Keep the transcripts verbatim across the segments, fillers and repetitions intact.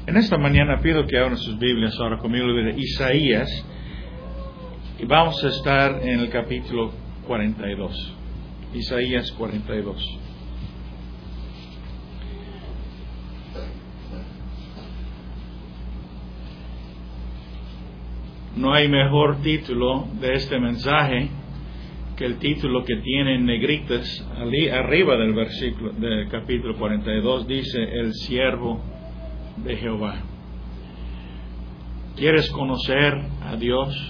En esta mañana pido que abran sus Biblias ahora conmigo de Isaías y vamos a estar en el capítulo cuarenta y dos. Isaías cuarenta y dos. No hay mejor título de este mensaje que el título que tiene en negritas ali, arriba del versículo del capítulo cuarenta y dos. Dice: el siervo de Jehová. ¿Quieres conocer a Dios?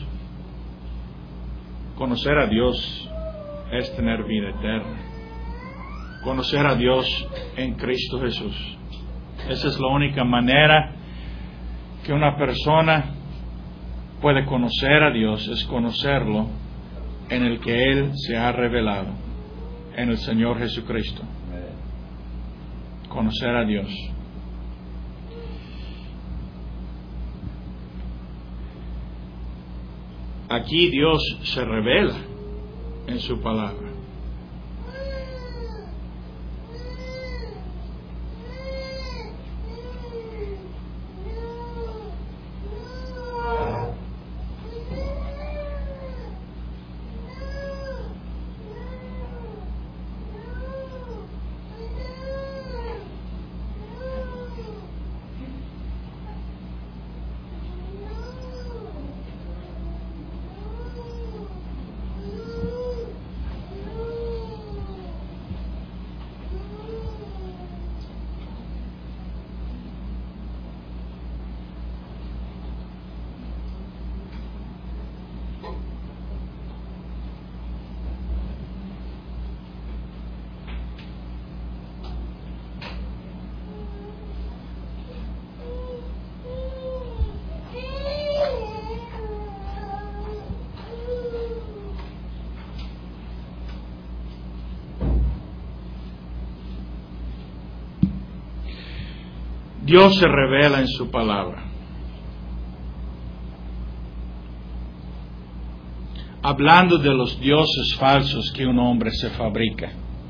Conocer a Dios es tener vida eterna. Conocer a Dios en Cristo Jesús. Esa es la única manera que una persona puede conocer a Dios, es conocerlo en el que Él se ha revelado, en el Señor Jesucristo. Conocer a Dios. Aquí Dios se revela en su palabra. Dios se revela en su palabra, hablando de los dioses falsos que un hombre se fabrica.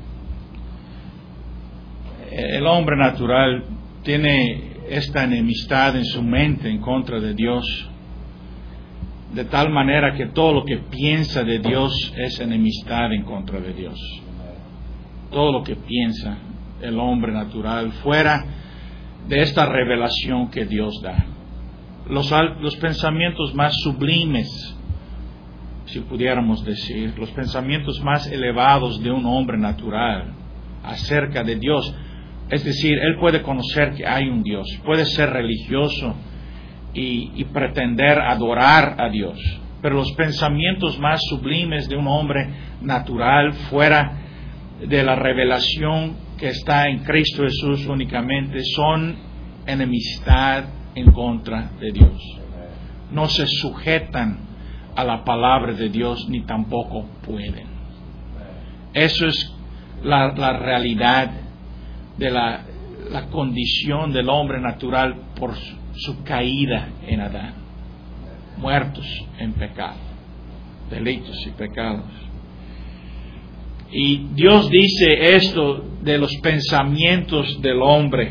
El hombre natural tiene esta enemistad en su mente en contra de Dios, de tal manera que todo lo que piensa de Dios es enemistad en contra de Dios. Todo lo que piensa el hombre natural fuera de esta revelación que Dios da. Los, los pensamientos más sublimes, si pudiéramos decir, los pensamientos más elevados de un hombre natural acerca de Dios, es decir, él puede conocer que hay un Dios, puede ser religioso y, y pretender adorar a Dios, pero los pensamientos más sublimes de un hombre natural fuera de la revelación que está en Cristo Jesús únicamente son enemistad en contra de Dios. No se sujetan a la palabra de Dios ni tampoco pueden. Eso es la, la realidad de la, la condición del hombre natural por su, su caída en Adán. Muertos en pecado, delitos y pecados. Y Dios dice esto de los pensamientos del hombre.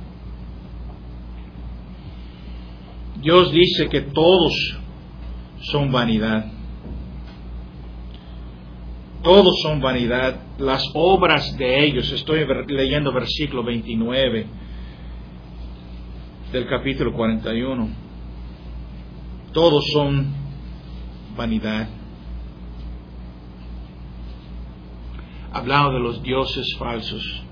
Dios dice que todos son vanidad. Todos son vanidad. Las obras de ellos, estoy leyendo versículo veintinueve del capítulo cuarenta y uno. Todos son vanidad. Hablando de los dioses falsos.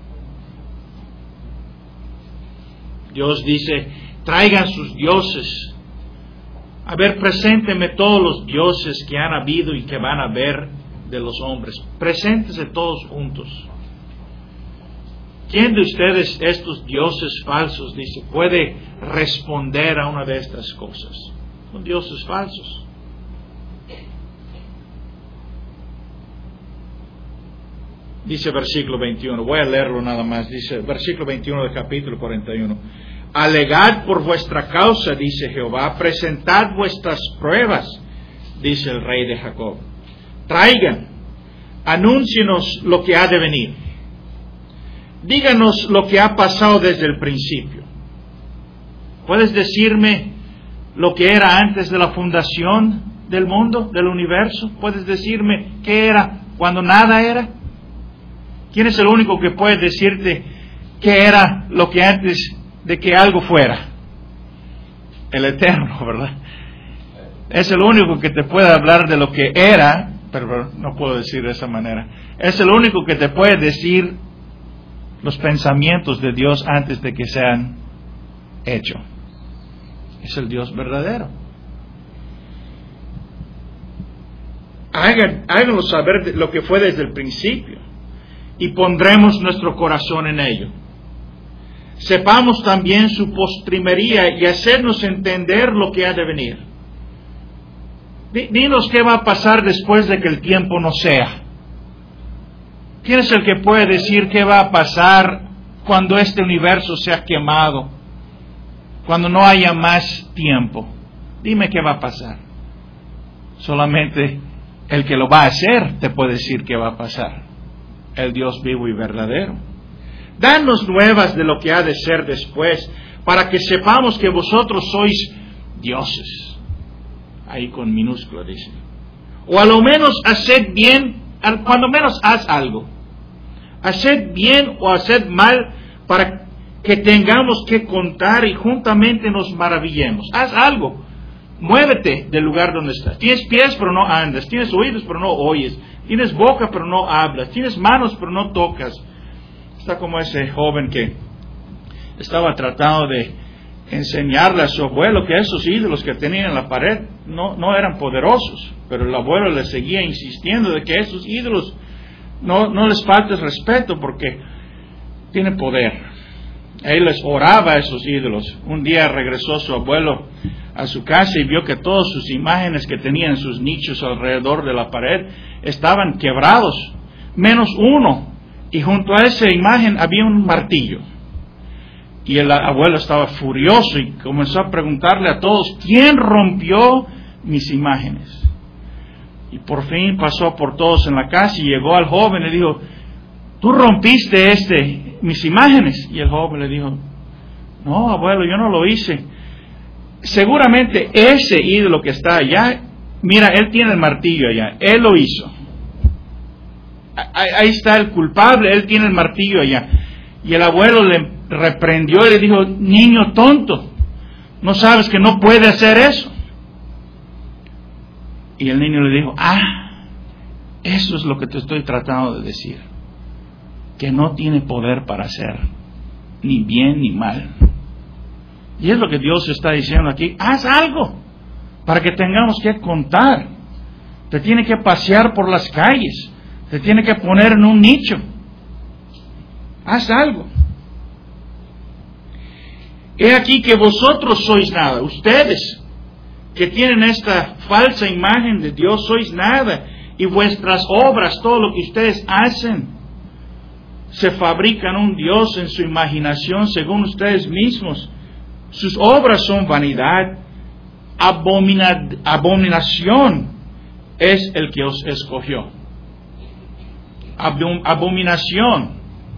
Dios dice: traigan sus dioses. A ver, preséntenme todos los dioses que han habido y que van a haber de los hombres. Preséntense todos juntos. ¿Quién de ustedes, estos dioses falsos, dice, puede responder a una de estas cosas? Son dioses falsos. Dice versículo veintiuno, voy a leerlo nada más. Dice versículo veintiuno del capítulo cuarenta y uno. Alegad por vuestra causa, dice Jehová, presentad vuestras pruebas, dice el rey de Jacob. Traigan, anúncienos lo que ha de venir. Díganos lo que ha pasado desde el principio. ¿Puedes decirme lo que era antes de la fundación del mundo, del universo? ¿Puedes decirme qué era cuando nada era? ¿Quién es el único que puede decirte qué era lo que antes de que algo fuera? El Eterno, ¿verdad? Es el único que te puede hablar de lo que era, pero no puedo decir de esa manera. Es el único que te puede decir los pensamientos de Dios antes de que sean hechos. Es el Dios verdadero. Hagan, háganlo saber de lo que fue desde el principio y pondremos nuestro corazón en ello. Sepamos también su postrimería y hacernos entender lo que ha de venir. Dinos qué va a pasar después de que el tiempo no sea. ¿Quién es el que puede decir qué va a pasar cuando este universo sea quemado? Cuando no haya más tiempo. Dime qué va a pasar. Solamente el que lo va a hacer te puede decir qué va a pasar. El Dios vivo y verdadero. Danos nuevas de lo que ha de ser después, para que sepamos que vosotros sois dioses. Ahí con minúscula dice. O a lo menos haced bien, cuando menos haz algo. Haced bien o haced mal para que tengamos que contar y juntamente nos maravillemos. Haz algo. Muévete del lugar donde estás. Tienes pies pero no andas. Tienes oídos pero no oyes. Tienes boca pero no hablas. Tienes manos pero no tocas. Está como ese joven que estaba tratando de enseñarle a su abuelo que esos ídolos que tenían en la pared no, no eran poderosos, pero el abuelo le seguía insistiendo de que esos ídolos no, no les faltes respeto porque tienen poder. Él les oraba a esos ídolos. Un día regresó su abuelo a su casa y vio que todas sus imágenes que tenían en sus nichos alrededor de la pared estaban quebrados, menos uno, y junto a esa imagen había un martillo. Y el abuelo estaba furioso y comenzó a preguntarle a todos, ¿quién rompió mis imágenes? Y por fin pasó por todos en la casa y llegó al joven y le dijo, ¿tú rompiste este, mis imágenes? Y el joven le dijo, no, abuelo, yo no lo hice. Seguramente ese ídolo que está allá, mira, él tiene el martillo allá, él lo hizo. Ahí está el culpable, él tiene el martillo allá. Y el abuelo le reprendió y le dijo, niño tonto, ¿no sabes que no puede hacer eso? Y el niño le dijo, ah, eso es lo que te estoy tratando de decir, que no tiene poder para hacer ni bien ni mal. Y es lo que Dios está diciendo aquí, haz algo para que tengamos que contar. Te tiene que pasear por las calles, te tiene que poner en un nicho. Haz algo. He aquí que vosotros sois nada, ustedes que tienen esta falsa imagen de Dios, sois nada, y vuestras obras, todo lo que ustedes hacen, se fabrican un Dios en su imaginación según ustedes mismos. Sus obras son vanidad, abomina, abominación es el que os escogió. Abom, abominación.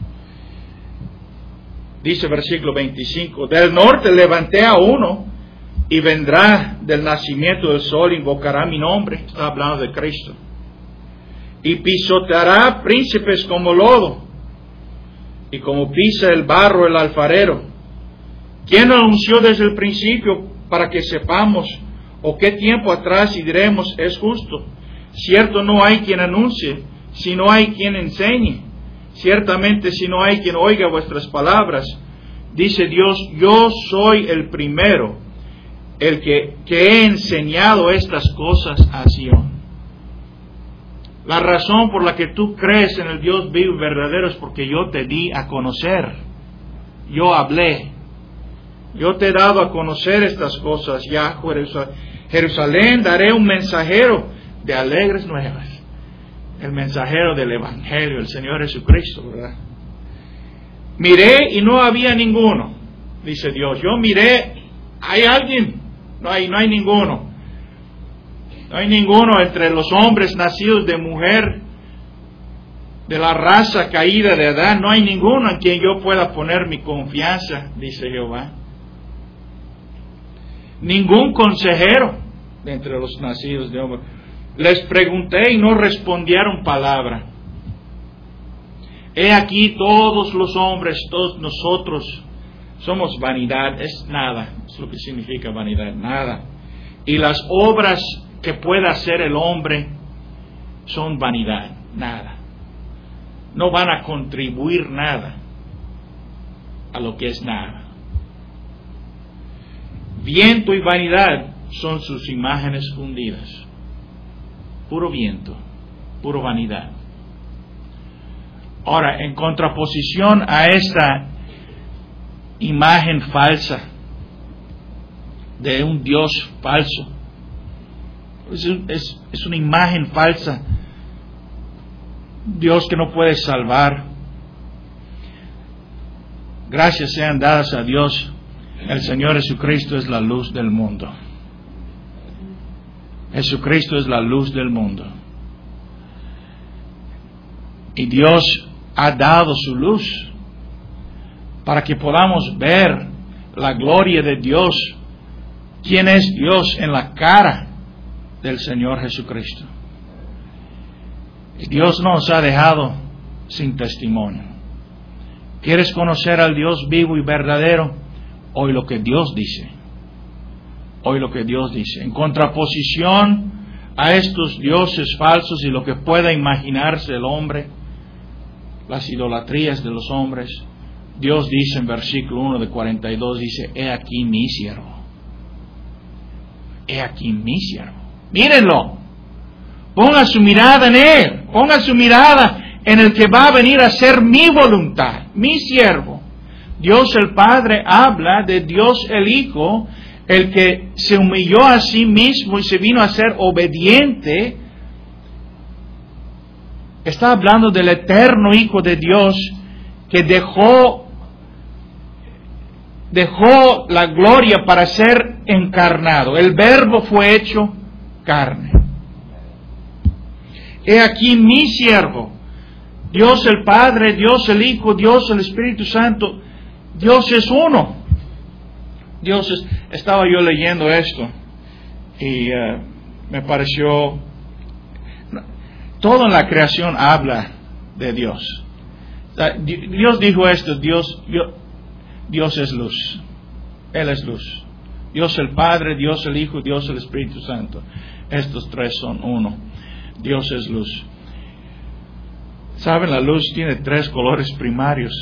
Dice versículo veinticinco, del norte levanté a uno y vendrá del nacimiento del sol, invocará mi nombre, está hablando de Cristo, y pisoteará príncipes como lodo, y como pisa el barro el alfarero. ¿Quién lo anunció desde el principio para que sepamos, o qué tiempo atrás y diremos es justo? Cierto, no hay quien anuncie, si no hay quien enseñe. Ciertamente, si no hay quien oiga vuestras palabras, dice Dios, yo soy el primero, el que, que he enseñado estas cosas a Sión. La razón por la que tú crees en el Dios vivo y verdadero es porque yo te di a conocer. Yo hablé. Yo te he dado a conocer estas cosas. Ya, Jerusalén, daré un mensajero de alegres nuevas. El mensajero del Evangelio, el Señor Jesucristo, ¿verdad? Miré y no había ninguno, dice Dios. Yo miré, ¿hay alguien? No hay, no hay ninguno. No hay ninguno entre los hombres nacidos de mujer, de la raza caída de Adán. No hay ninguno en quien yo pueda poner mi confianza, dice Jehová. ningún consejero de entre los nacidos de hombre. Les pregunté y no respondieron palabra. He aquí todos los hombres, todos nosotros, somos vanidad, es nada, es lo que significa vanidad, nada. Y las obras que pueda hacer el hombre son vanidad, nada. No van a contribuir nada a lo que es nada. Viento y vanidad son sus imágenes fundidas. Puro viento, puro vanidad. Ahora, en contraposición a esta imagen falsa de un Dios falso, es, es, es una imagen falsa, Dios que no puede salvar. Gracias sean dadas a Dios, el Señor Jesucristo es la luz del mundo. Jesucristo es la luz del mundo. Y Dios ha dado su luz para que podamos ver la gloria de Dios, quién es Dios en la cara del Señor Jesucristo. Y Dios nos ha dejado sin testimonio. ¿Quieres conocer al Dios vivo y verdadero? Hoy lo que Dios dice. Hoy lo que Dios dice. En contraposición a estos dioses falsos y lo que pueda imaginarse el hombre, las idolatrías de los hombres, Dios dice en versículo uno de cuarenta y dos, dice, he aquí mi siervo. He aquí mi siervo. Mírenlo. Ponga su mirada en Él. Ponga su mirada en el que va a venir a hacer mi voluntad. Mi siervo. Dios el Padre habla de Dios el Hijo, el que se humilló a sí mismo y se vino a ser obediente. Está hablando del eterno Hijo de Dios que dejó, dejó la gloria para ser encarnado. El Verbo fue hecho carne. He aquí mi siervo, Dios el Padre, Dios el Hijo, Dios el Espíritu Santo. Dios es uno. Dios es, estaba yo leyendo esto y uh, me pareció, todo en la creación habla de Dios. Dios dijo esto, Dios, Dios, Dios es luz. Él es luz. Dios el Padre, Dios el Hijo, Dios el Espíritu Santo. Estos tres son uno. Dios es luz. ¿Saben? La luz tiene tres colores primarios.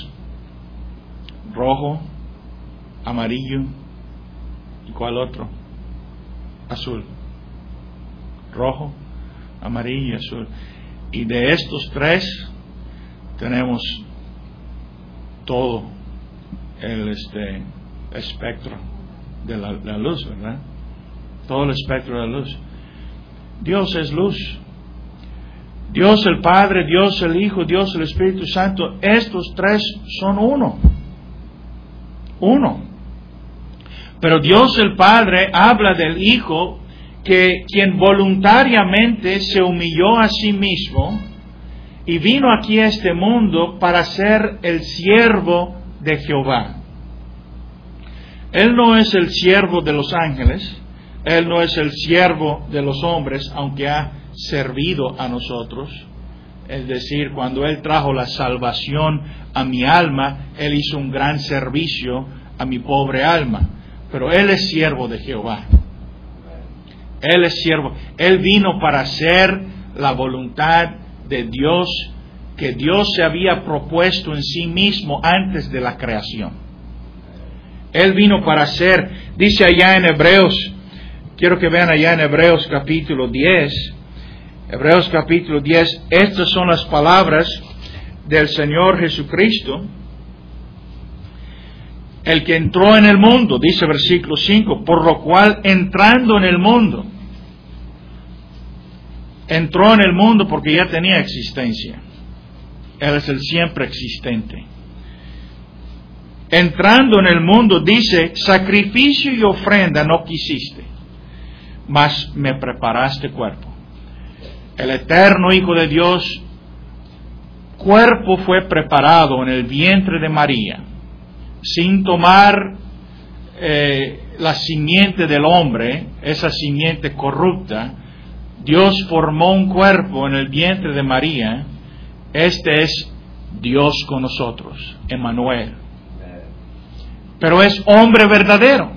Rojo, amarillo, ¿y cuál otro? Azul. Rojo, amarillo y azul. Y de estos tres tenemos todo el este espectro de la, la luz, ¿verdad? Todo el espectro de la luz. Dios es luz. Dios el Padre, Dios el Hijo, Dios el Espíritu Santo, estos tres son uno. Uno. Pero Dios el Padre habla del Hijo, que quien voluntariamente se humilló a sí mismo y vino aquí a este mundo para ser el siervo de Jehová. Él no es el siervo de los ángeles, Él no es el siervo de los hombres, aunque ha servido a nosotros. Es decir, cuando Él trajo la salvación a mi alma, Él hizo un gran servicio a mi pobre alma. Pero Él es siervo de Jehová. Él es siervo. Él vino para hacer la voluntad de Dios, que Dios se había propuesto en sí mismo antes de la creación. Él vino para hacer, dice allá en Hebreos, quiero que vean allá en Hebreos capítulo diez, Hebreos capítulo diez, estas son las palabras del Señor Jesucristo, el que entró en el mundo, dice versículo cinco, por lo cual entrando en el mundo, entró en el mundo porque ya tenía existencia. Él es el siempre existente. Entrando en el mundo, dice, sacrificio y ofrenda no quisiste, mas me preparaste cuerpo. El eterno Hijo de Dios, cuerpo fue preparado en el vientre de María, sin tomar eh, la simiente del hombre, esa simiente corrupta, Dios formó un cuerpo en el vientre de María. Este es Dios con nosotros, Emmanuel. Pero es hombre verdadero.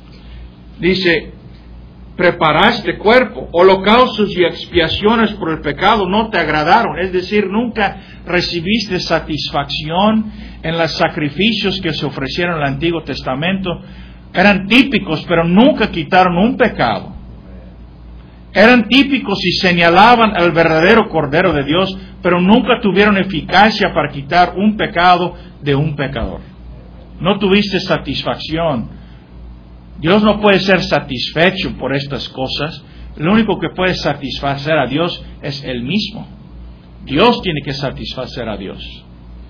Dice, preparaste cuerpo, holocaustos y expiaciones por el pecado no te agradaron. Es decir, nunca recibiste satisfacción en los sacrificios que se ofrecieron en el Antiguo Testamento. Eran típicos, pero nunca quitaron un pecado. Eran típicos y señalaban al verdadero Cordero de Dios, pero nunca tuvieron eficacia para quitar un pecado de un pecador. No tuviste satisfacción. Dios no puede ser satisfecho por estas cosas. Lo único que puede satisfacer a Dios es Él mismo. Dios tiene que satisfacer a Dios.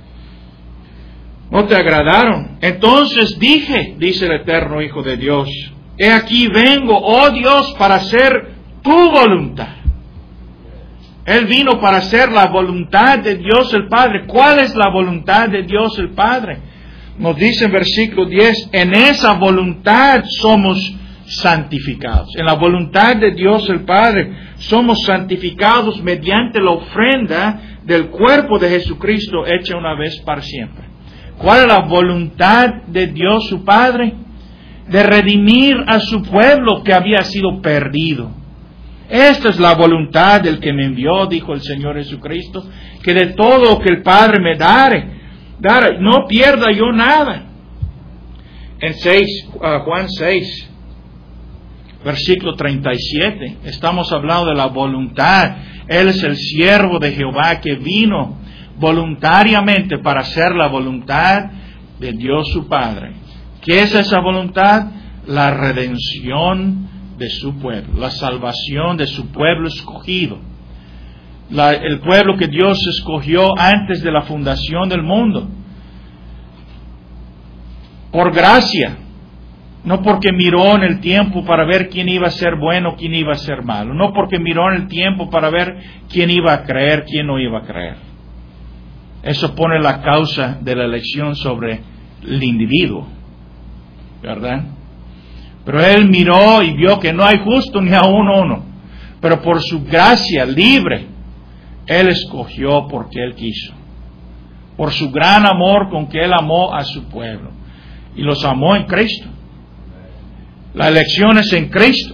No te agradaron. Entonces dije, dice el eterno Hijo de Dios, he aquí vengo, oh Dios, para hacer tu voluntad. Él vino para hacer la voluntad de Dios el Padre. ¿Cuál es la voluntad de Dios el Padre? Nos dice en versículo diez, en esa voluntad somos santificados. En la voluntad de Dios el Padre somos santificados mediante la ofrenda del cuerpo de Jesucristo hecha una vez para siempre. ¿Cuál es la voluntad de Dios su Padre? De redimir a su pueblo que había sido perdido. Esta es la voluntad del que me envió, dijo el Señor Jesucristo, que de todo lo que el Padre me dare, dare no pierda yo nada. En seis, uh, Juan seis, versículo treinta y siete, estamos hablando de la voluntad. Él es el siervo de Jehová que vino voluntariamente para hacer la voluntad de Dios su Padre. ¿Qué es esa voluntad? La redención de su pueblo, la salvación de su pueblo escogido, la, el pueblo que Dios escogió antes de la fundación del mundo, por gracia, no porque miró en el tiempo para ver quién iba a ser bueno, quién iba a ser malo, no porque miró en el tiempo para ver quién iba a creer, quién no iba a creer. Eso pone la causa de la elección sobre el individuo, ¿verdad? Pero Él miró y vio que no hay justo ni aún uno. Pero por su gracia libre, Él escogió porque Él quiso. Por su gran amor con que Él amó a su pueblo. Y los amó en Cristo. La elección es en Cristo.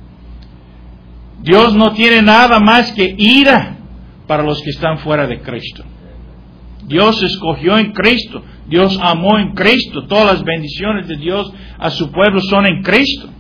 Dios no tiene nada más que ira para los que están fuera de Cristo. Dios escogió en Cristo, Dios amó en Cristo, todas las bendiciones de Dios a su pueblo son en Cristo.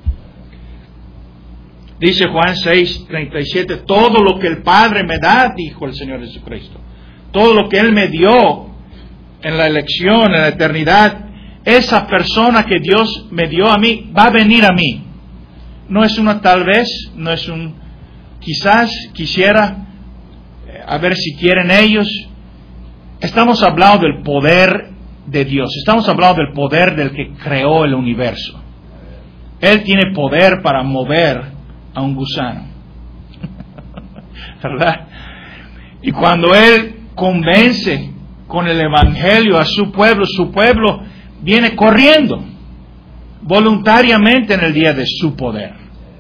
Dice Juan seis, treinta y siete, todo lo que el Padre me da, dijo el Señor Jesucristo, todo lo que Él me dio en la elección, en la eternidad, esa persona que Dios me dio a mí, va a venir a mí. No es una tal vez, no es un quizás, quisiera, a ver si quieren ellos. Estamos hablando del poder de Dios. Estamos hablando del poder del que creó el universo. Él tiene poder para mover a un gusano. ¿Verdad? Y cuando Él convence con el Evangelio a su pueblo, su pueblo viene corriendo voluntariamente en el día de su poder.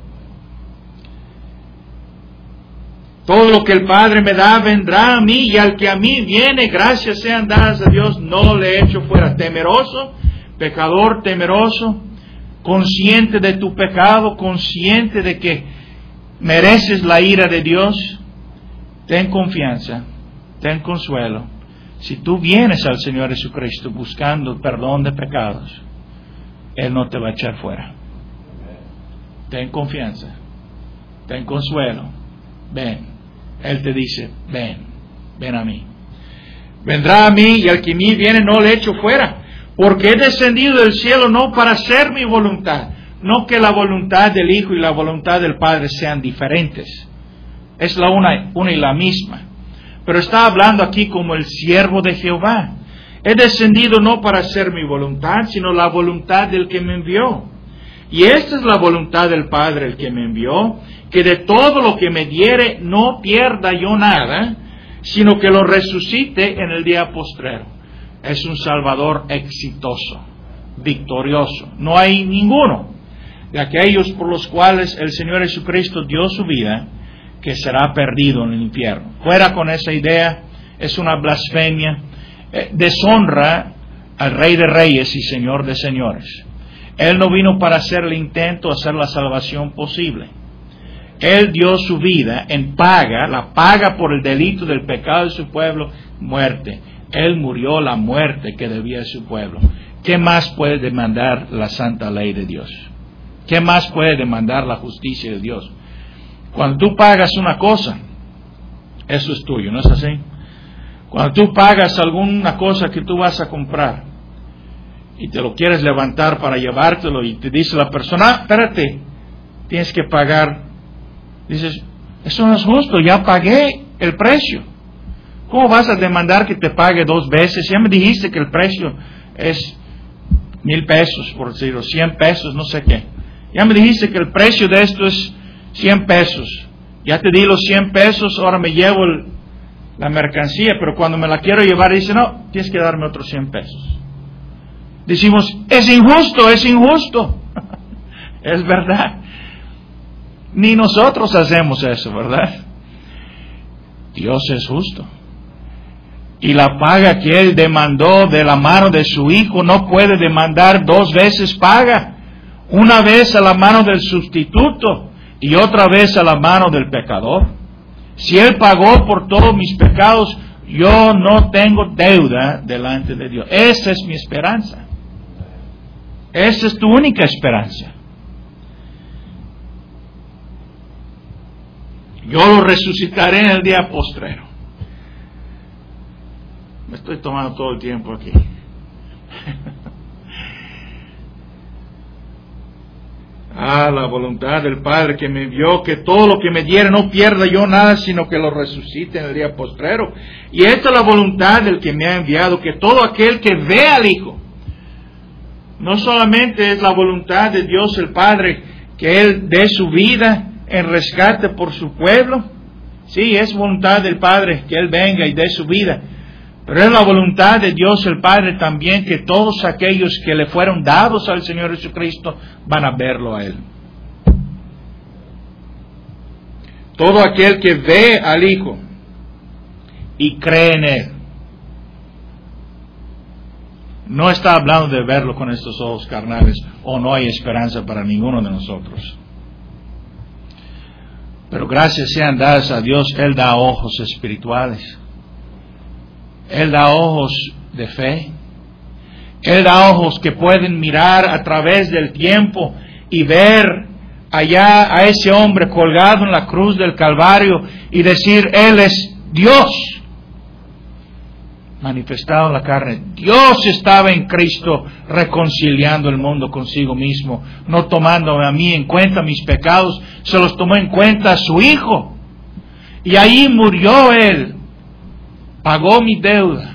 Todo lo que el Padre me da vendrá a mí, y al que a mí viene, gracias sean dadas a Dios, no le echo fuera. Temeroso, pecador temeroso, consciente de tu pecado, consciente de que mereces la ira de Dios, ten confianza, ten consuelo. Si tú vienes al Señor Jesucristo buscando perdón de pecados, Él no te va a echar fuera. Ten confianza, ten consuelo, ven. Él te dice, ven, ven a mí. Vendrá a mí, y al que a mí viene no le echo fuera, porque he descendido del cielo no para hacer mi voluntad, no que la voluntad del Hijo y la voluntad del Padre sean diferentes. Es la una, una y la misma. Pero está hablando aquí como el siervo de Jehová. He descendido no para hacer mi voluntad, sino la voluntad del que me envió. Y esta es la voluntad del Padre, el que me envió, que de todo lo que me diere no pierda yo nada, sino que lo resucite en el día postrero. Es un Salvador exitoso, victorioso. No hay ninguno de aquellos por los cuales el Señor Jesucristo dio su vida que será perdido en el infierno. Fuera con esa idea, es una blasfemia, eh, deshonra al Rey de Reyes y Señor de Señores. Él no vino para hacer el intento de hacer la salvación posible. Él dio su vida en paga, la paga por el delito del pecado de su pueblo, muerte. Él murió la muerte que debía su pueblo. ¿Qué más puede demandar la santa ley de Dios? ¿Qué más puede demandar la justicia de Dios? Cuando tú pagas una cosa, eso es tuyo, ¿no es así? Cuando tú pagas alguna cosa que tú vas a comprar y te lo quieres levantar para llevártelo y te dice la persona, ah, espérate, tienes que pagar. Dices, eso no es justo, ya pagué el precio. ¿Cómo vas a demandar que te pague dos veces? Ya me dijiste que el precio es mil pesos, por decirlo, cien pesos, no sé qué. Ya me dijiste que el precio de esto es cien pesos. Ya te di los cien pesos, ahora me llevo el, la mercancía, pero cuando me la quiero llevar dice, no, tienes que darme otros cien pesos. Decimos, es injusto, es injusto. Es verdad. Ni nosotros hacemos eso, ¿verdad? Dios es justo. Y la paga que Él demandó de la mano de su Hijo no puede demandar dos veces paga. Una vez a la mano del sustituto y otra vez a la mano del pecador. Si Él pagó por todos mis pecados, yo no tengo deuda delante de Dios. Esa es mi esperanza. Esa es tu única esperanza. Yo lo resucitaré en el día postrero. Me estoy tomando todo el tiempo aquí. Ah, la voluntad del Padre que me envió, que todo lo que me diera no pierda yo nada, sino que lo resucite en el día postrero. Y esta es la voluntad del que me ha enviado, que todo aquel que ve al Hijo, no solamente es la voluntad de Dios el Padre, que Él dé su vida en rescate por su pueblo. Sí, es voluntad del Padre que Él venga y dé su vida. Pero es la voluntad de Dios el Padre también que todos aquellos que le fueron dados al Señor Jesucristo van a verlo a Él. Todo aquel que ve al Hijo y cree en Él. No está hablando de verlo con estos ojos carnales, o no hay esperanza para ninguno de nosotros. Pero gracias sean dadas a Dios, Él da ojos espirituales. Él da ojos de fe. Él da ojos que pueden mirar a través del tiempo y ver allá a ese hombre colgado en la cruz del Calvario y decir, Él es Dios manifestado en la carne. Dios estaba en Cristo reconciliando el mundo consigo mismo, no tomando a mí en cuenta mis pecados, se los tomó en cuenta a su Hijo. Y ahí murió Él, pagó mi deuda.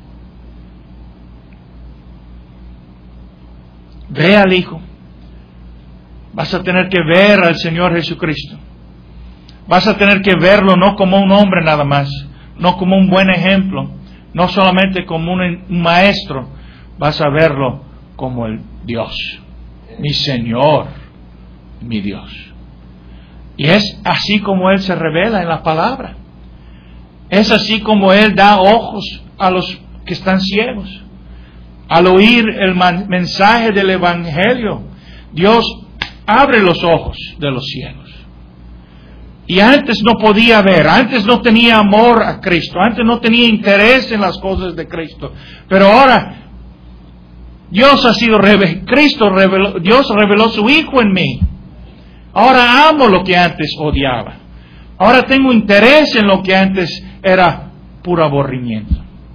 Ve al Hijo. Vas a tener que ver al Señor Jesucristo. Vas a tener que verlo no como un hombre nada más, no como un buen ejemplo, no solamente como un, un maestro, vas a verlo como el Dios, mi Señor, mi Dios. Y es así como Él se revela en la palabra. Es así como Él da ojos a los que están ciegos. Al oír el man, mensaje del Evangelio, Dios abre los ojos de los ciegos. Y antes no podía ver, antes no tenía amor a Cristo, antes no tenía interés en las cosas de Cristo. Pero ahora Dios ha sido revelado, Cristo reveló, Dios reveló su Hijo en mí. Ahora amo lo que antes odiaba. Ahora tengo interés en lo que antes era puro aburrimiento.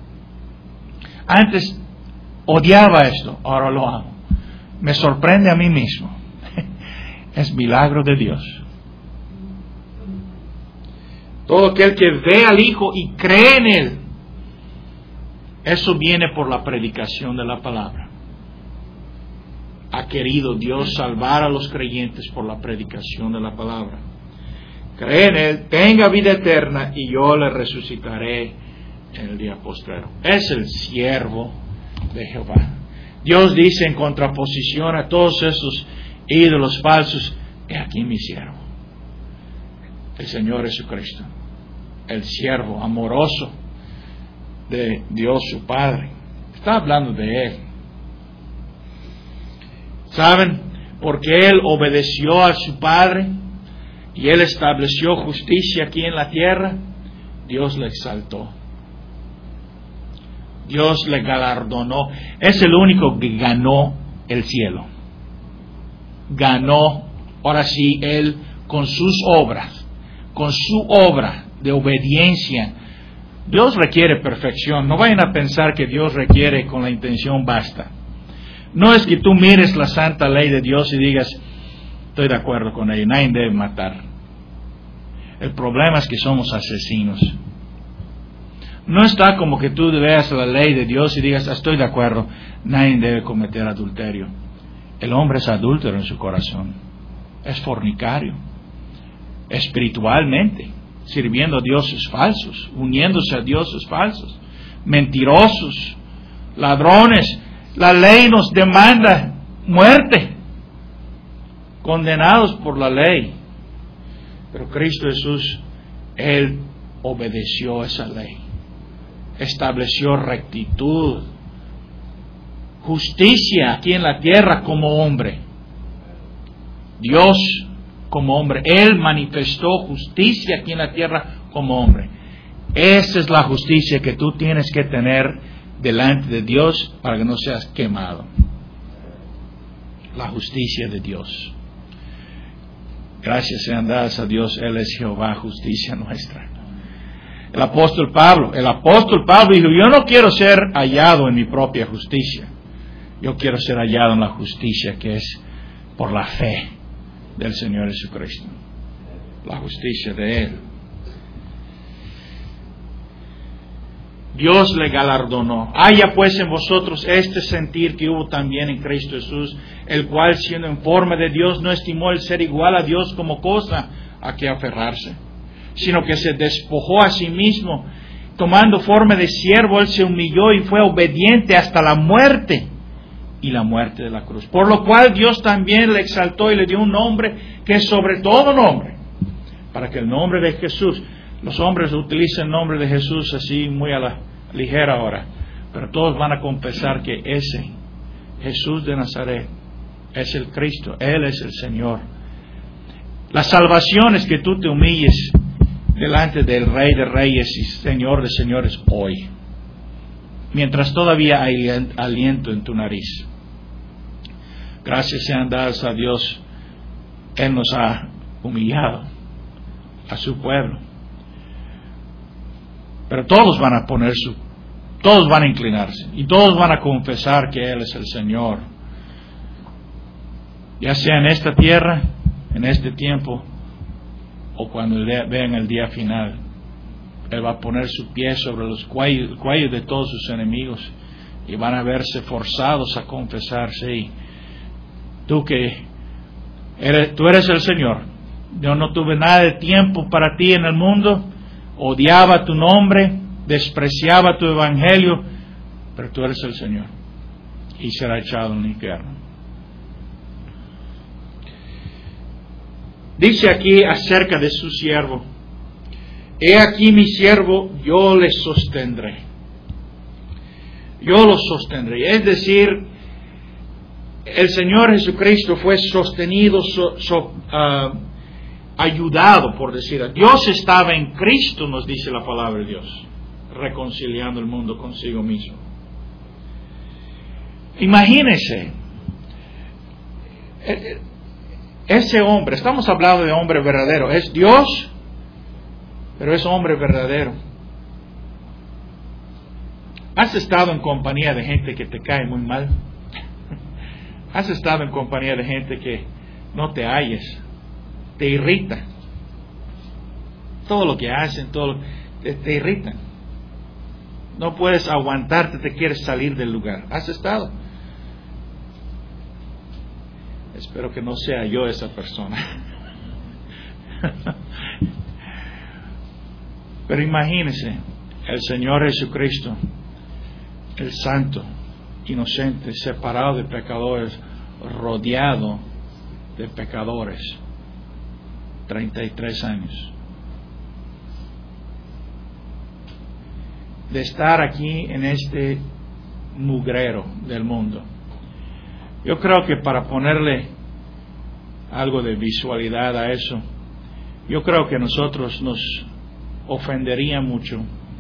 Antes odiaba esto, ahora lo amo. Me sorprende a mí mismo. Es milagro de Dios. Todo aquel que ve al Hijo y cree en Él, eso viene por la predicación de la palabra. Ha querido Dios salvar a los creyentes por la predicación de la palabra. Cree en Él, tenga vida eterna y yo le resucitaré en el día postrero. Es el siervo de Jehová. Dios dice en contraposición a todos esos ídolos falsos: he aquí mi siervo, el Señor Jesucristo, el siervo amoroso de Dios su Padre. Está hablando de Él. ¿Saben? Porque Él obedeció a su Padre y Él estableció justicia aquí en la tierra, Dios le exaltó. Dios le galardonó. Es el único que ganó el cielo. Ganó, ahora sí, Él con sus obras, con su obra de obediencia. Dios requiere perfección. No vayan a pensar que Dios requiere con la intención basta. No es que tú mires la santa ley de Dios y digas: estoy de acuerdo con ella, nadie debe matar. El problema es que somos asesinos. No está como que tú veas la ley de Dios y digas: estoy de acuerdo, nadie debe cometer adulterio. El hombre es adúltero en su corazón, es fornicario, espiritualmente, sirviendo a dioses falsos, uniéndose a dioses falsos, mentirosos, ladrones. La ley nos demanda muerte, condenados por la ley. Pero Cristo Jesús, Él obedeció esa ley, estableció rectitud, justicia aquí en la tierra como hombre. Dios como hombre, Él manifestó justicia aquí en la tierra como hombre. Esa es la justicia que tú tienes que tener delante de Dios para que no seas quemado. La justicia de Dios. Gracias sean dadas a Dios, Él es Jehová, justicia nuestra. El apóstol Pablo, el apóstol Pablo dijo: yo no quiero ser hallado en mi propia justicia, yo quiero ser hallado en la justicia que es por la fe del Señor Jesucristo, la justicia de Él. Dios le galardonó. Haya pues en vosotros este sentir que hubo también en Cristo Jesús, el cual, siendo en forma de Dios, no estimó el ser igual a Dios como cosa a que aferrarse, sino que se despojó a sí mismo, tomando forma de siervo, Él se humilló y fue obediente hasta la muerte, y la muerte de la cruz. Por lo cual Dios también le exaltó y le dio un nombre que es sobre todo nombre, para que el nombre de Jesús... Los hombres utilizan el nombre de Jesús así muy a la ligera ahora, pero todos van a confesar que ese Jesús de Nazaret es el Cristo, Él es el Señor. La salvación es que tú te humilles delante del Rey de Reyes y Señor de Señores hoy, mientras todavía hay aliento en tu nariz. Gracias sean dadas a Dios, Él nos ha humillado a su pueblo. Pero todos van a poner su, todos van a inclinarse y todos van a confesar que Él es el Señor. Ya sea en esta tierra, en este tiempo, o cuando vean el día final. Él va a poner su pie sobre los cuellos, cuellos de todos sus enemigos y van a verse forzados a confesar: sí, tú que eres, tú eres el Señor. Yo no tuve nada de tiempo para ti en el mundo. Odiaba tu nombre, despreciaba tu evangelio, pero tú eres el Señor, y será echado en el infierno. Dice aquí acerca de su siervo: he aquí mi siervo, yo le sostendré. Yo lo sostendré. Es decir, el Señor Jesucristo fue sostenido, so, so, uh, ayudado, por decir. Dios estaba en Cristo, nos dice la palabra de Dios, reconciliando el mundo consigo mismo. Imagínense, ese hombre, estamos hablando de hombre verdadero, es Dios, pero es hombre verdadero. ¿Has estado en compañía de gente que te cae muy mal? ¿Has estado en compañía de gente que no te halles? Te irrita. Todo lo que hacen, todo lo, te, te irrita. No puedes aguantarte, te quieres salir del lugar. ¿Has estado? Espero que no sea yo esa persona. Pero imagínense, el Señor Jesucristo, el Santo, inocente, separado de pecadores, rodeado de pecadores. treinta y tres años. De estar aquí en este mugrero del mundo. Yo creo que para ponerle algo de visualidad a eso, yo creo que nosotros nos ofendería mucho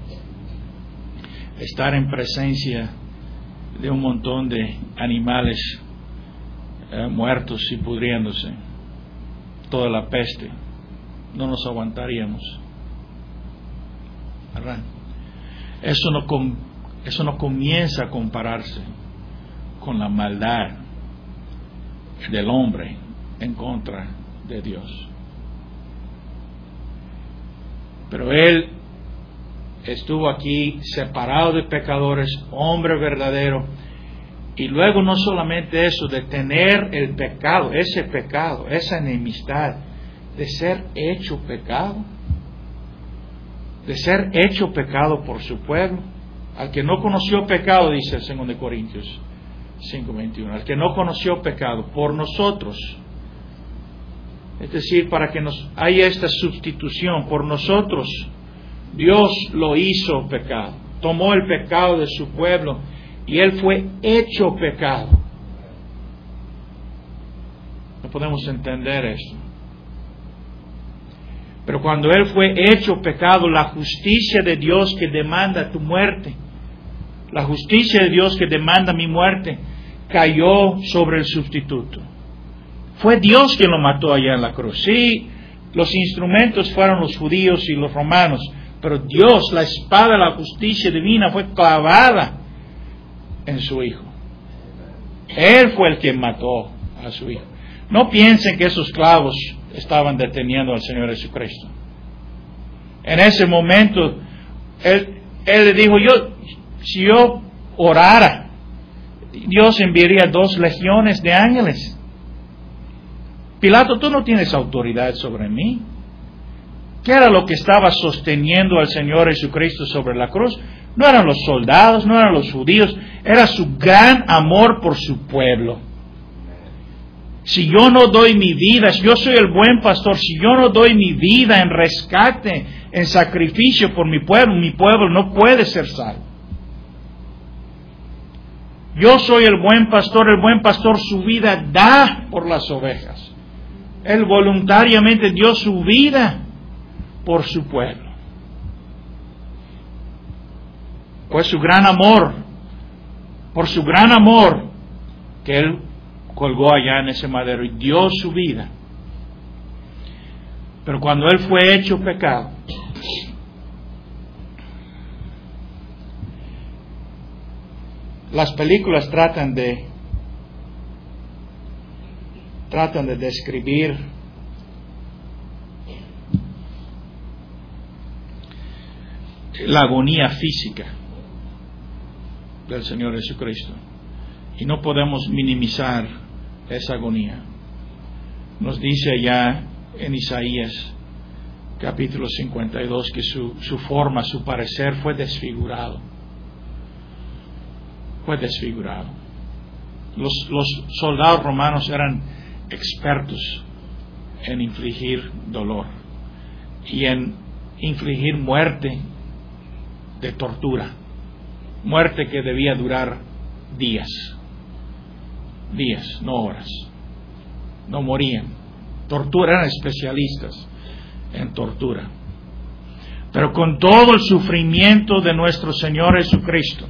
estar en presencia de un montón de animales eh, muertos y pudriéndose, toda la peste. No nos aguantaríamos, ¿verdad? Eso no, com, eso no comienza a compararse con la maldad del hombre en contra de Dios. Pero Él estuvo aquí separado de pecadores, hombre verdadero, y luego no solamente eso, de tener el pecado, ese pecado, esa enemistad, de ser hecho pecado, de ser hecho pecado por su pueblo. Al que no conoció pecado, dice el segundo de Corintios cinco veintiuno, al que no conoció pecado, por nosotros. Es decir, para que nos haya esta sustitución, por nosotros, Dios lo hizo pecado, tomó el pecado de su pueblo y Él fue hecho pecado. No podemos entender esto. Pero cuando Él fue hecho pecado, la justicia de Dios que demanda tu muerte, la justicia de Dios que demanda mi muerte, cayó sobre el sustituto. Fue Dios quien lo mató allá en la cruz. Sí, los instrumentos fueron los judíos y los romanos, pero Dios, la espada de la justicia divina, fue clavada en su Hijo. Él fue el que mató a su Hijo. No piensen que esos clavos estaban deteniendo al Señor Jesucristo. En ese momento, Él, él le dijo, yo, si yo orara, Dios enviaría dos legiones de ángeles. Pilato, tú no tienes autoridad sobre mí. ¿Qué era lo que estaba sosteniendo al Señor Jesucristo sobre la cruz? No eran los soldados, no eran los judíos, era su gran amor por su pueblo. Si yo no doy mi vida, si yo soy el buen pastor, si yo no doy mi vida en rescate, en sacrificio por mi pueblo, mi pueblo no puede ser salvo. Yo soy el buen pastor, el buen pastor su vida da por las ovejas. Él voluntariamente dio su vida por su pueblo. Pues su gran amor, por su gran amor, que Él colgó allá en ese madero y dio su vida. Pero cuando Él fue hecho pecado, las películas tratan de tratan de describir la agonía física del Señor Jesucristo, y no podemos minimizar esa agonía. Nos dice allá en Isaías capítulo cincuenta y dos que su, su forma, su parecer fue desfigurado. Fue desfigurado. Los, los soldados romanos eran expertos en infligir dolor y en infligir muerte de tortura, muerte que debía durar días, días, no horas. No morían. Tortura, eran especialistas en tortura. Pero con todo el sufrimiento de nuestro Señor Jesucristo,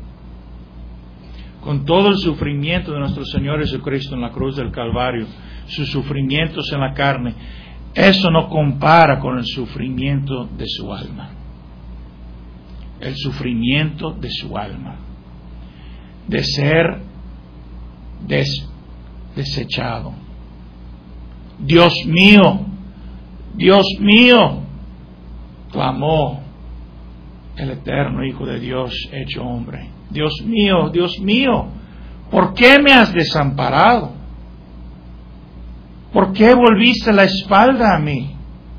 con todo el sufrimiento de nuestro Señor Jesucristo en la cruz del Calvario, sus sufrimientos en la carne, eso no compara con el sufrimiento de su alma. El sufrimiento de su alma, de ser des, desechado. Dios mío, Dios mío, clamó el eterno Hijo de Dios hecho hombre. Dios mío, Dios mío, ¿por qué me has desamparado? ¿Por qué volviste la espalda a mí?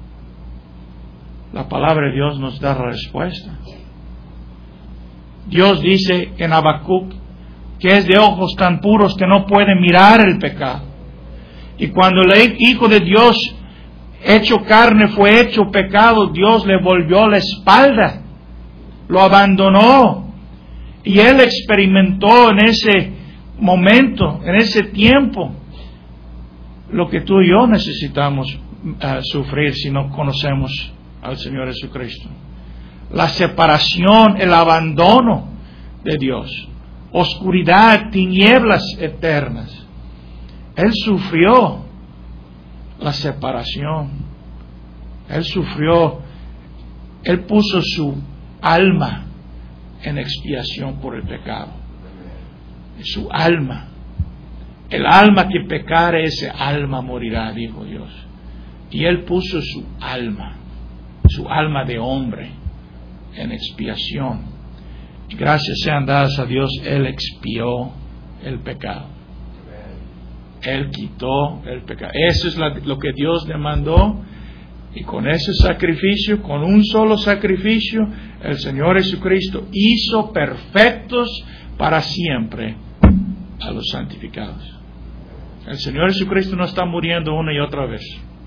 La palabra de Dios nos da la respuesta. Dios dice en Habacuc que es de ojos tan puros que no puede mirar el pecado. Y cuando el Hijo de Dios, hecho carne, fue hecho pecado, Dios le volvió la espalda, lo abandonó. Y Él experimentó en ese momento, en ese tiempo, lo que tú y yo necesitamos uh, sufrir si no conocemos al Señor Jesucristo. La separación, el abandono de Dios, oscuridad, tinieblas eternas. Él sufrió la separación. Él sufrió, Él puso su alma en expiación por el pecado. Su alma. El alma que pecare, ese alma morirá, dijo Dios. Y Él puso su alma, su alma de hombre, en expiación. Y gracias sean dadas a Dios, Él expió el pecado. Él quitó el pecado. Eso es la, lo que Dios demandó. Y con ese sacrificio, con un solo sacrificio, el Señor Jesucristo hizo perfectos para siempre a los santificados. El Señor Jesucristo no está muriendo una y otra vez.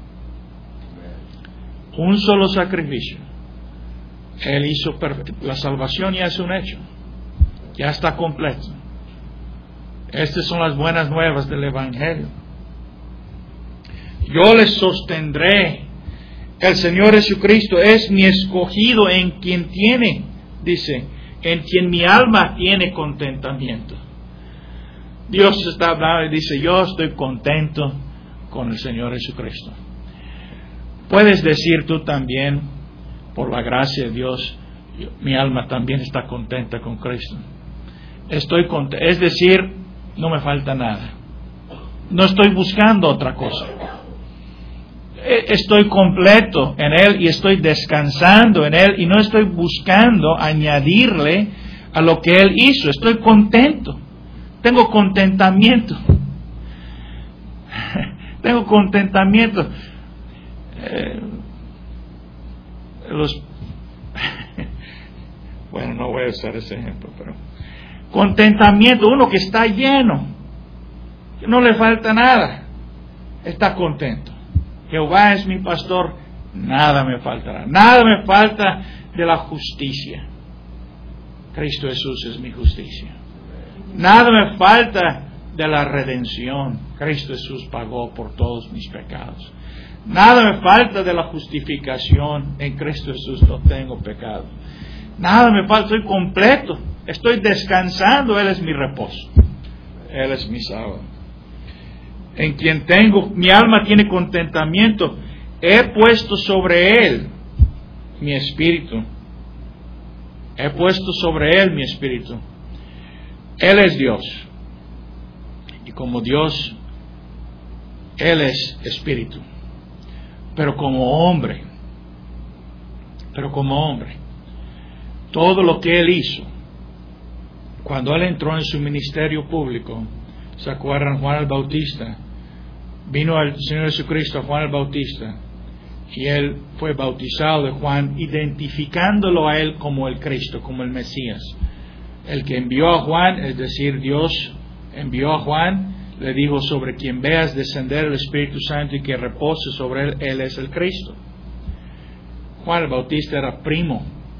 Un solo sacrificio. Él hizo perfecto. La salvación ya es un hecho. Ya está completo. Estas son las buenas nuevas del Evangelio. Yo les sostendré. El Señor Jesucristo es mi escogido, en quien tiene, dice, en quien mi alma tiene contentamiento. Dios está hablando y dice, yo estoy contento con el Señor Jesucristo. Puedes decir tú también, por la gracia de Dios, mi alma también está contenta con Cristo. Estoy contento, es decir, no me falta nada. No estoy buscando otra cosa. Estoy completo en Él y estoy descansando en Él y no estoy buscando añadirle a lo que Él hizo. Estoy contento. Tengo contentamiento. Tengo contentamiento. Eh, los bueno, no voy a usar ese ejemplo, pero contentamiento, uno que está lleno, que no le falta nada, está contento. Jehová es mi pastor, nada me faltará. Nada me falta de la justicia. Cristo Jesús es mi justicia. Nada me falta de la redención. Cristo Jesús pagó por todos mis pecados. Nada me falta de la justificación. En Cristo Jesús no tengo pecado. Nada me falta, estoy completo. Estoy descansando, Él es mi reposo. Él es mi sábado. En quien tengo, mi alma tiene contentamiento. He puesto sobre Él mi espíritu. He puesto sobre Él mi espíritu. Él es Dios. Y como Dios, Él es espíritu. Pero como hombre, pero como hombre, todo lo que Él hizo, cuando Él entró en su ministerio público, ¿se acuerdan? Juan el Bautista, vino al Señor Jesucristo a Juan el Bautista, y Él fue bautizado de Juan, identificándolo a Él como el Cristo, como el Mesías. El que envió a Juan, es decir, Dios envió a Juan, le dijo, sobre quien veas descender el Espíritu Santo y que repose sobre él, Él es el Cristo. Juan el Bautista era primo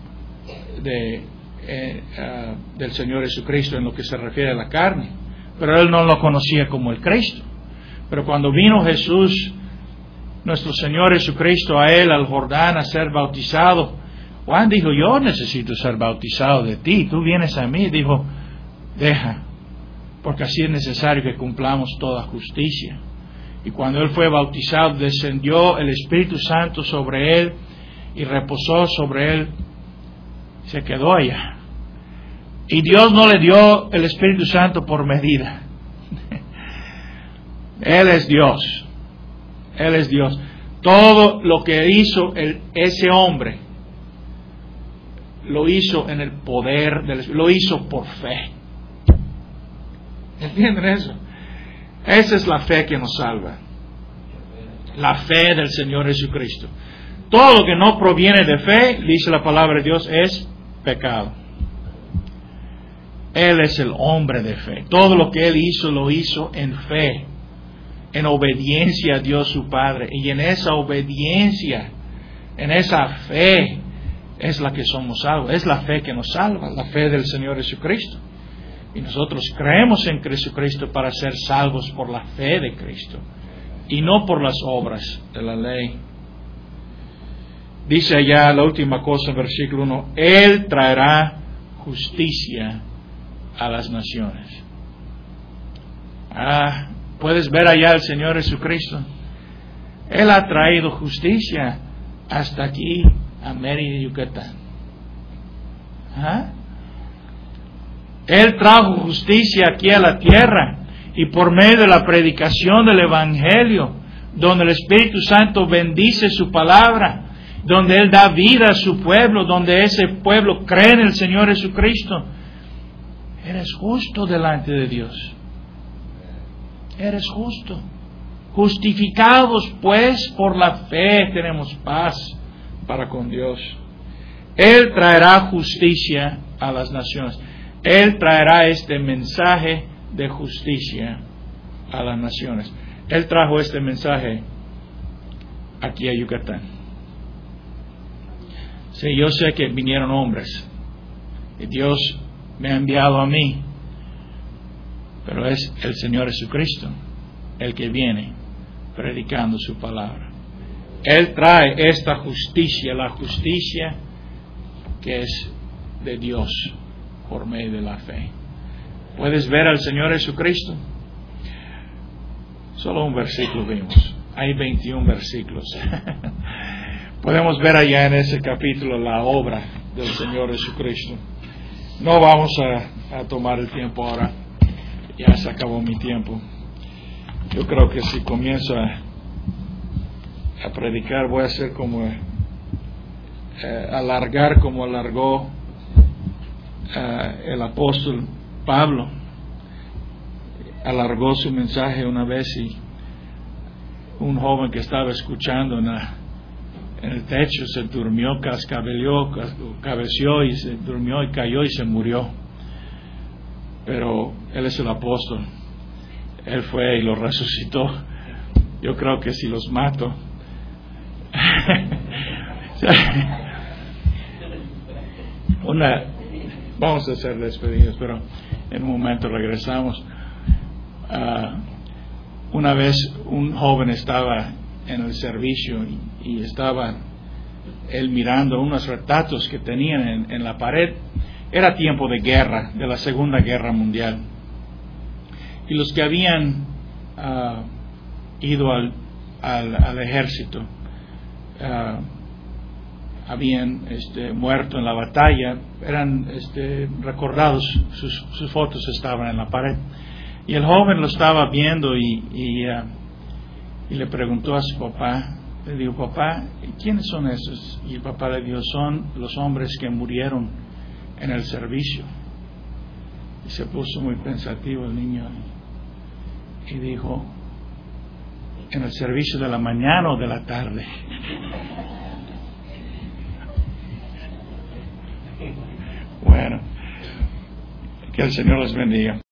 de, eh, uh, del Señor Jesucristo en lo que se refiere a la carne, pero él no lo conocía como el Cristo. Pero cuando vino Jesús, nuestro Señor Jesucristo, a él, al Jordán, a ser bautizado, Juan dijo, yo necesito ser bautizado de ti, tú vienes a mí. Dijo, deja, porque así es necesario que cumplamos toda justicia. Y cuando él fue bautizado, descendió el Espíritu Santo sobre él y reposó sobre él. Se quedó allá. Y Dios no le dio el Espíritu Santo por medida. Él es Dios. Él es Dios. Todo lo que hizo el, ese hombre, lo hizo en el poder del Espíritu. Lo hizo por fe. ¿Entienden eso? Esa es la fe que nos salva. La fe del Señor Jesucristo. Todo lo que no proviene de fe, dice la palabra de Dios, es pecado. Él es el hombre de fe. Todo lo que Él hizo, lo hizo en fe, en obediencia a Dios su Padre. Y en esa obediencia, en esa fe, es la que somos salvos. Es la fe que nos salva, la fe del Señor Jesucristo. Y nosotros creemos en Jesucristo para ser salvos por la fe de Cristo y no por las obras de la ley. Dice allá la última cosa, versículo uno, Él traerá justicia a las naciones. Ah, puedes ver allá al Señor Jesucristo. Él ha traído justicia hasta aquí a Mérida, Yucatán. ¿Ah? Él trajo justicia aquí a la tierra y por medio de la predicación del Evangelio, donde el Espíritu Santo bendice su palabra, donde Él da vida a su pueblo, donde ese pueblo cree en el Señor Jesucristo. Eres justo delante de Dios. Eres justo. Justificados pues por la fe tenemos paz para con Dios. Él traerá justicia a las naciones. Él traerá este mensaje de justicia a las naciones. Él trajo este mensaje aquí a Yucatán. Sí, yo sé que vinieron hombres y Dios me ha enviado a mí, pero es el Señor Jesucristo el que viene predicando su palabra. Él trae esta justicia, la justicia que es de Dios por medio de la fe. ¿Puedes ver al Señor Jesucristo? Solo un versículo vimos. Hay veintiún versículos. Podemos ver allá en ese capítulo la obra del Señor Jesucristo. No vamos a, a tomar el tiempo ahora. Ya se acabó mi tiempo. Yo creo que si comienzo a, a predicar voy a hacer como eh, alargar como alargó eh, el apóstol Pablo. Alargó su mensaje una vez y un joven que estaba escuchando en, la, en el techo se durmió, cascabeleó, cabeció y se durmió y cayó y se murió. Pero él es el apóstol. Él fue y lo resucitó. Yo creo que si los mato una vamos a hacer despedidas, pero en un momento regresamos. Uh, una vez un joven estaba en el servicio y, y estaba él mirando unos retratos que tenían en, en la pared. Era tiempo de guerra, de la Segunda Guerra Mundial. Y los que habían uh, ido al, al, al ejército uh, habían este, muerto en la batalla, eran este, recordados, sus, sus fotos estaban en la pared. Y el joven lo estaba viendo y, y, uh, y le preguntó a su papá, le dijo, papá, ¿quiénes son esos? Y el papá le dijo, son los hombres que murieron en el servicio. Y se puso muy pensativo el niño y dijo, ¿en el servicio de la mañana o de la tarde? Bueno, que el Señor les bendiga.